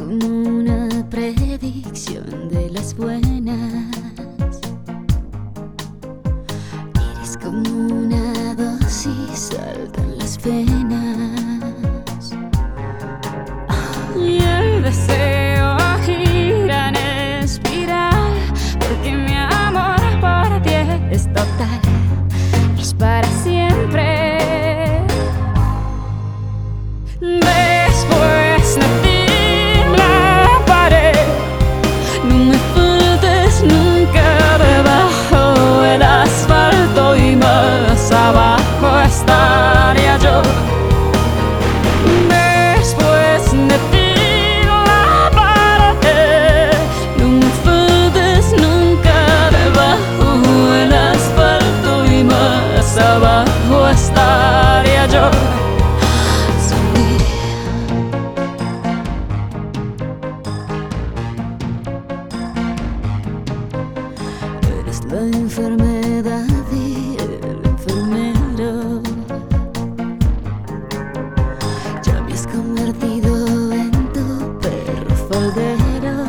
como una predicción de las buenas. Eres como una dosis alta en las venas. Y el deseo gira en espiral, porque mi amor por ti es total, es para siempre. Después de ti la pared, no me faltes nunca debajo del asfalto, y más abajo estaría yo. Después de ti la pared, no me faltes nunca debajo del asfalto, y más abajo estaría yo. Eres la enfermedad y el enfermero. Ya me has convertido en tu perro faldero.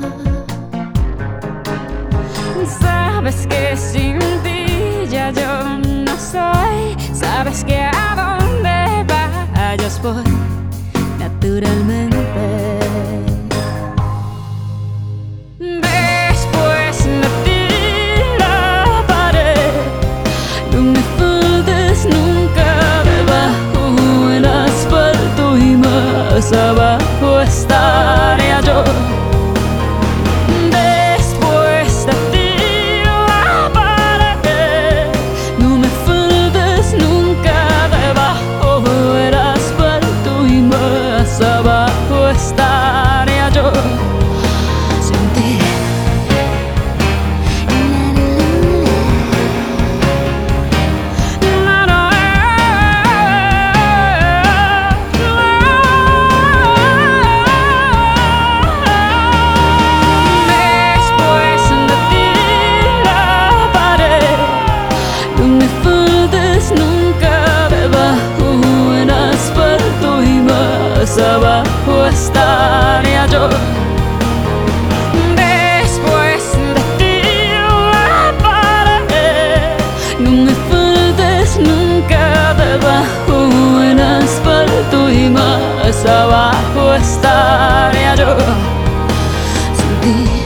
Sabes que sin ti ya yo no soy. Sabes que a donde vayas voy naturalmente. Más abajo estaría yo. Después de ti la pared, no me faltes nunca debajo del asfalto, y más abajo estaría yo sin ti. Abajo estaría yo. Después de ti la pared, no me faltes nunca debajo del asfalto, y más abajo estaría yo sin ti.